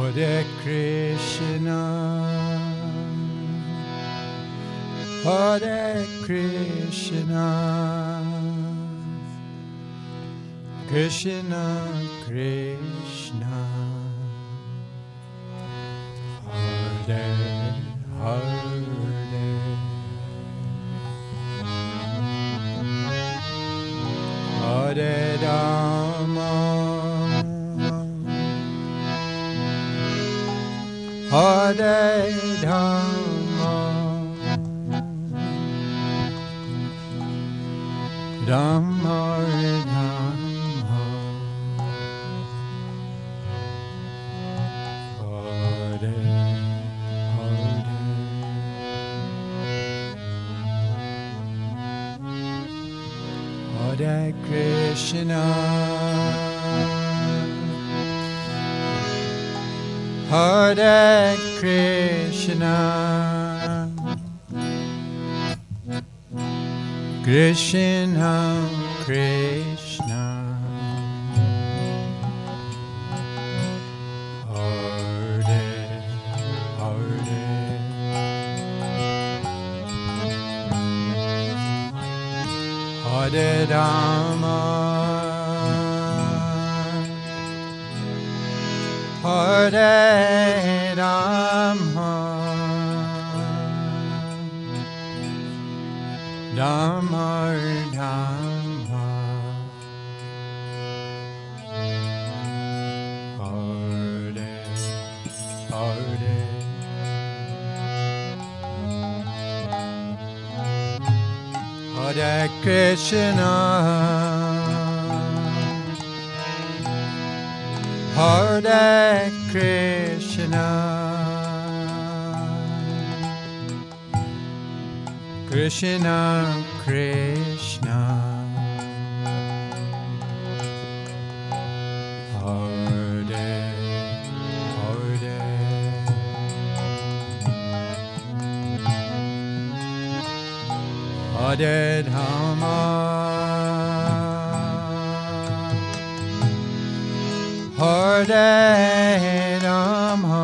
Hare Krishna, Hare Krishna, Krishna Krishna, Hare Hare, Hare Rama, Hare Rama, Rama Rama, Hare Hare, Hare Krishna, Hare Krishna, Krishna Krishna, Hare Hare, Hare Rama, Hare Rama, Rama Rama, Hare Hare, Hare Krishna, Hare Krishna, Krishna Krishna, Hare Hare, Hare Rama, Hare Rama,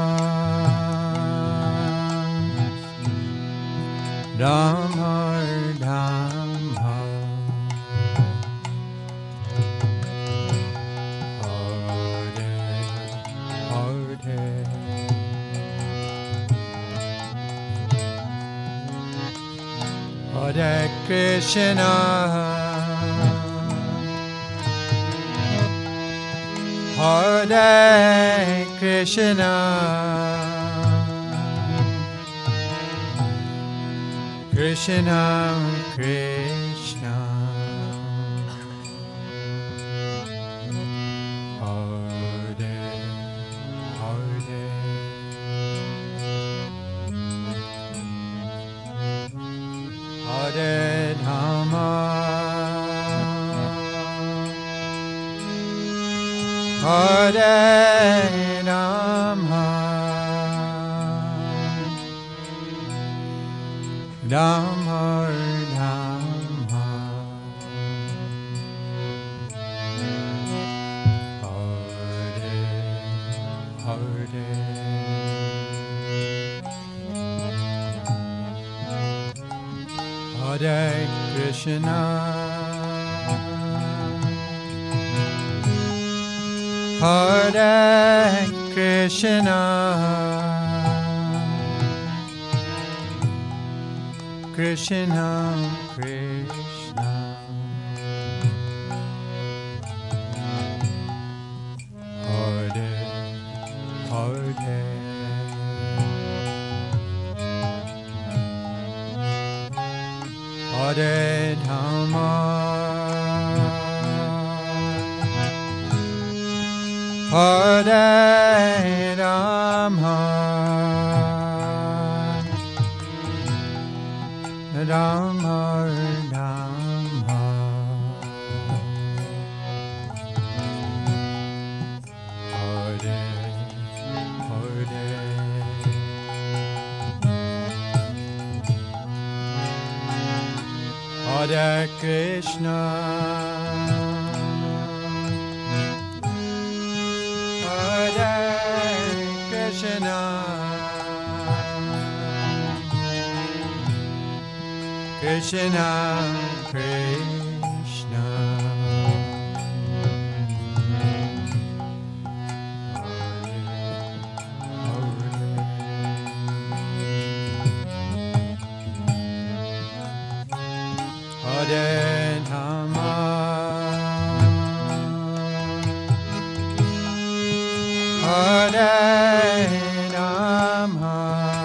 Rama Rama, Hare Hare, Hare Krishna, Hare Krishna, Krishna Krishna, Hare Hare, Hare Rama, Hare Rama, Rama Rama, Hare Hare, Hare Krishna, Hare Krishna, Krishna Krishna, Hare Hare, Hare Rama, Hare Rama, Rama Rama, Hare Hare, Hare Krishna, Hare Krishna, Krishna Krishna, Hare Rama, Hare Rama,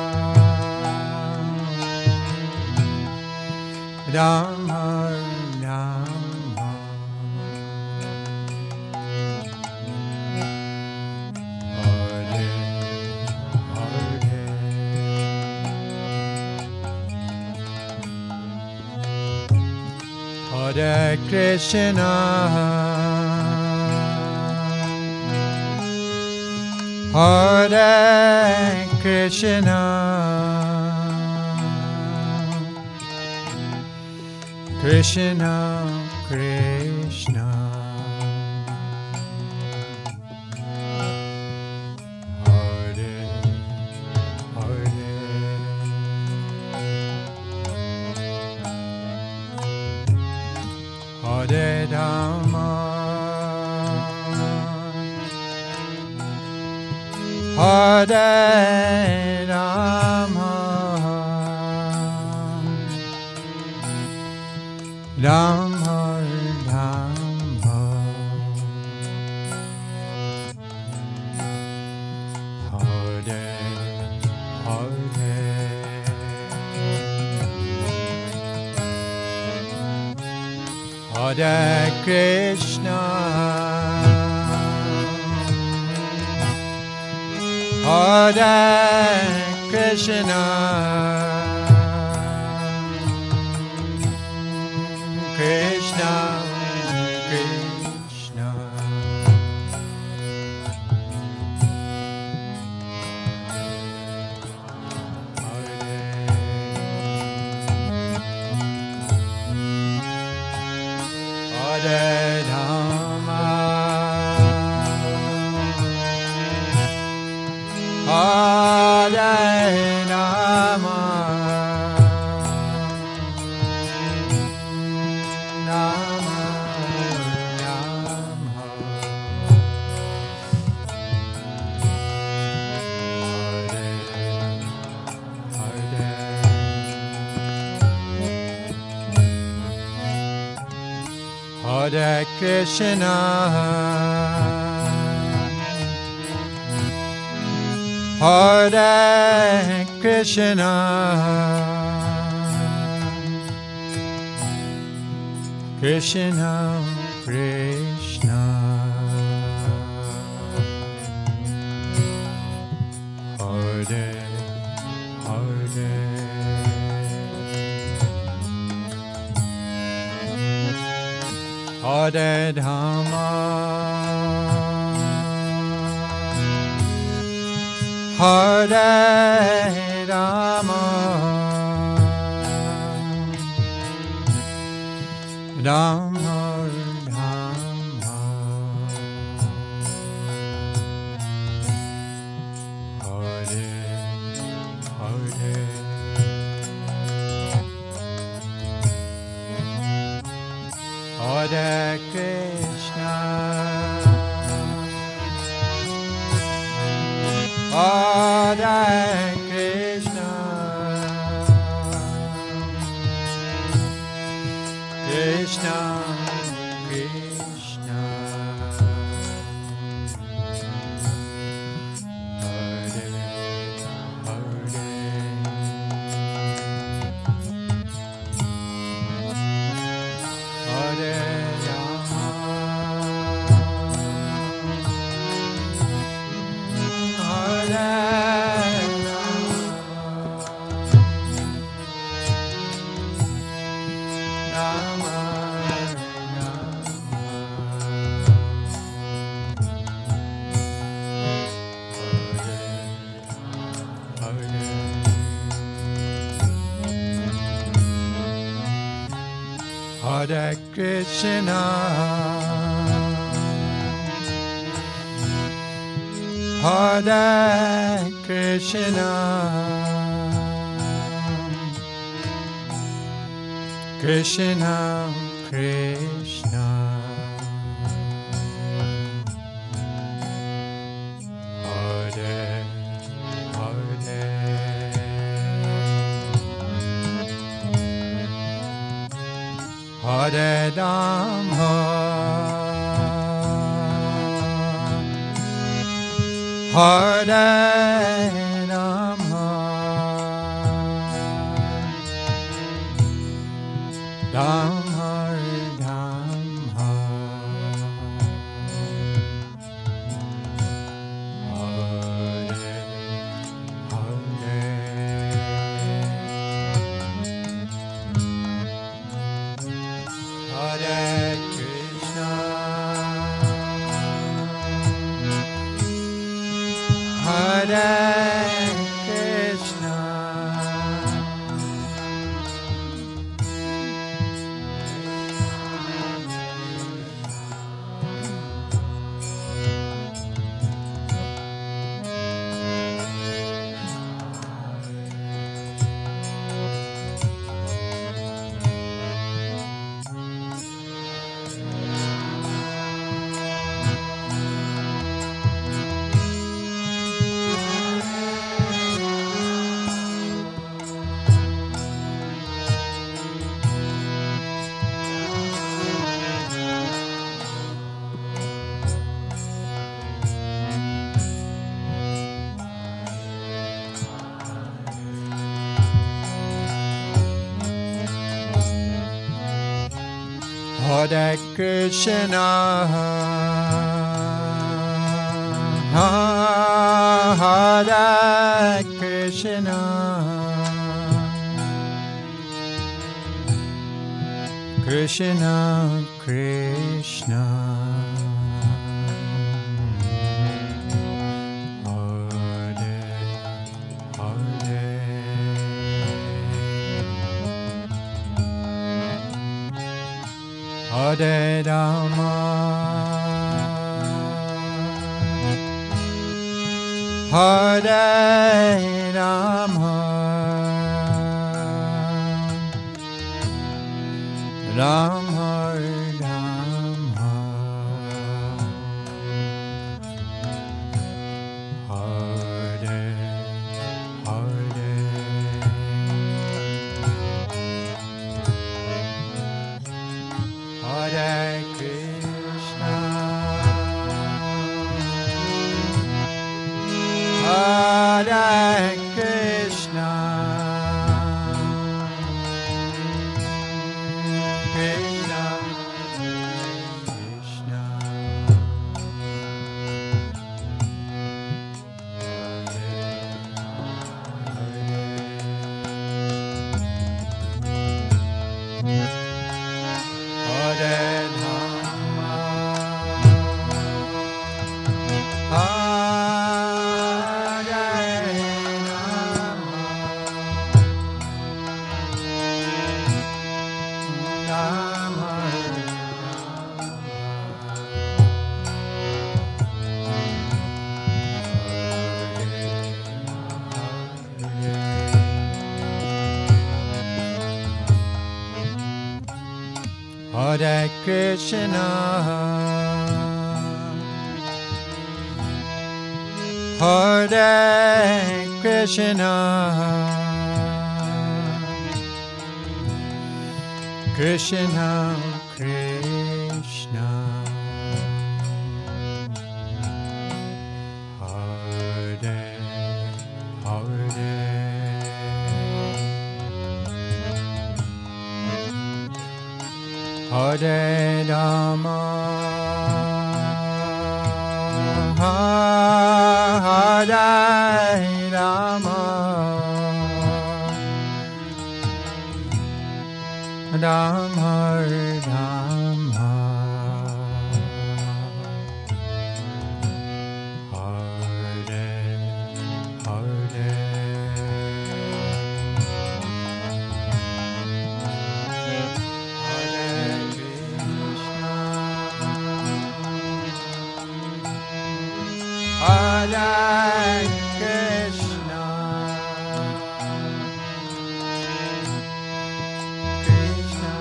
Rama Rama, Hare Hare, Hare Krishna, Hare Krishna, Krishna Krishna, Hare Hare, Hare Rama, Hare Rama, Rama Rama, Hare Hare, Hare Krishna, Hare Krishna, Krishna Krishna, Hare Rama, Hare Rama, Rama Rama, Hare Krishna, Hare Krishna, Krishna Krishna, Hare Hare, Hare Rama, Hare Rama, Rama Rama, Hare Hare, Hare Krishna, Hare Krishna, Krishna Krishna, Hare Hare, Hare Rama, Hare Hare Krishna, Hare Krishna, Krishna Krishna, Hare Hare, Hare Rama, Hare Rama, Rama Rama, Hare Hare, Hare Krishna, Hare Krishna, Hare Krishna, Hare Krishna, Krishna Krishna, Hare Hare, Hare Rama, Hare Rama, Rama Rama, Hare Hare, Hare Krishna, Hare Krishna, Krishna Krishna, Hare Rama, Hare Rama, Rama Hare Krishna, Hare Krishna, Krishna Krishna, Hare Hare, Hare Rama, Hare Rama, Rama Rama, Hare Hare, Hare Hare Krishna, Krishna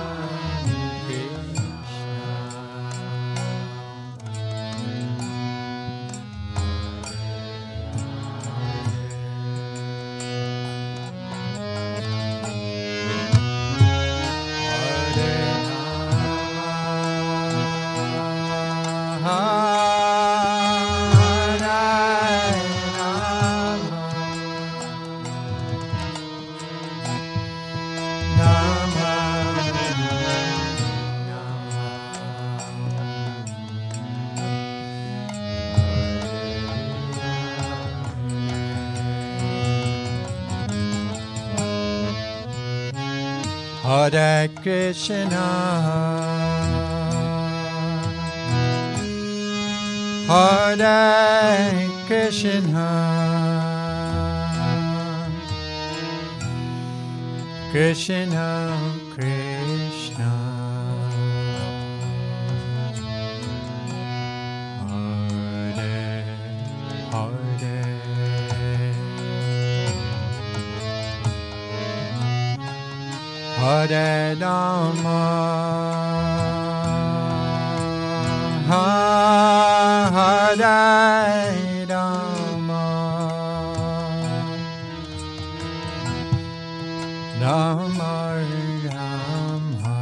Hare Krishna, Hare Krishna, Krishna Krishna, Hare Hare, Hare Rama, Hare Rama, Rama Rama,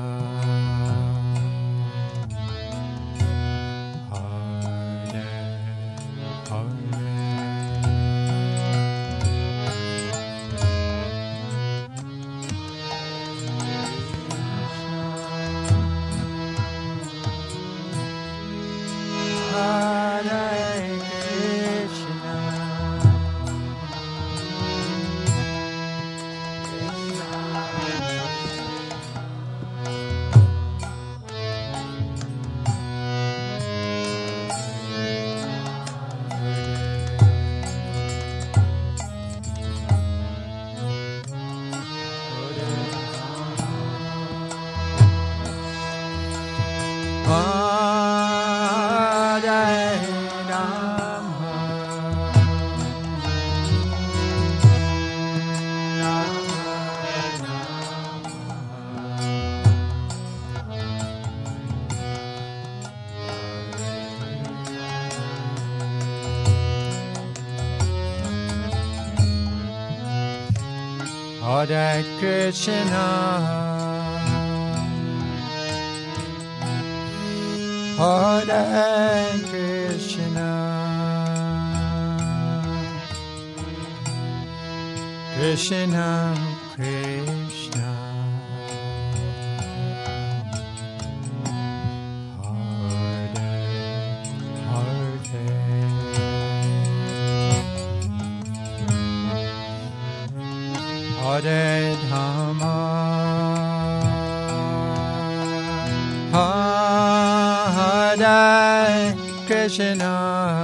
Hare Hare. Hare Krishna, Hare Krishna, Krishna Krishna, Hare Hare. Hare Rama, Hare Krishna,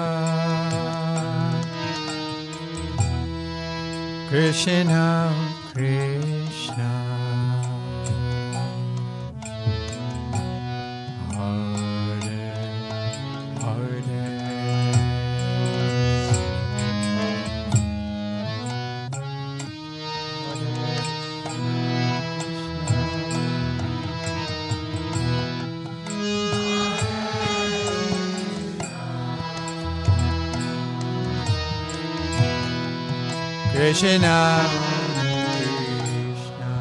Krishna Krishna, Hare Hare. Krishna, Krishna,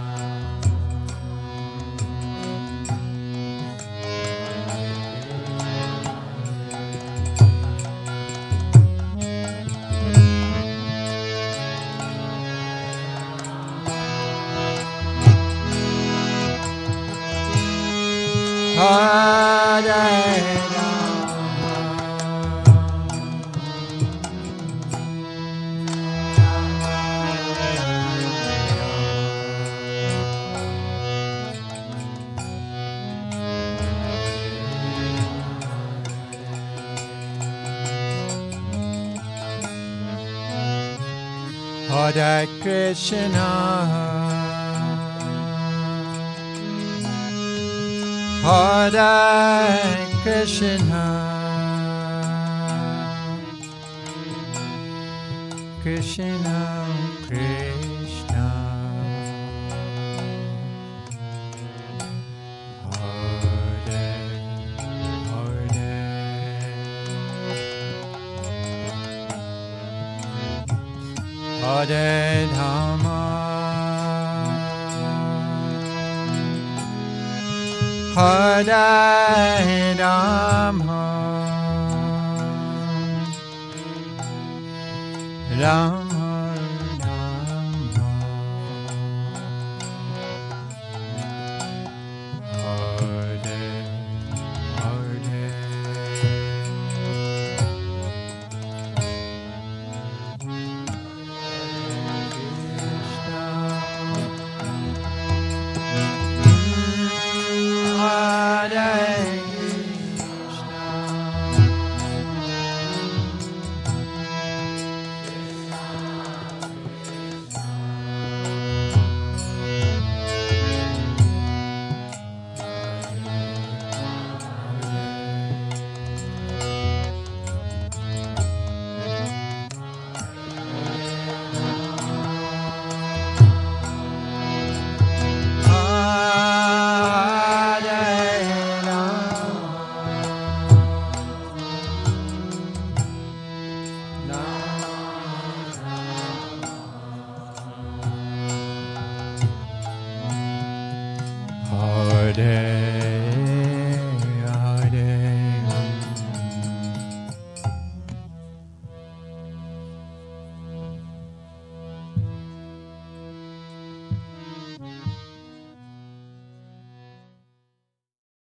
Hare Hare Krishna, Hare Krishna, Krishna, Krishna, Hare, Hare, Hare Rama, Hare Rama, Rama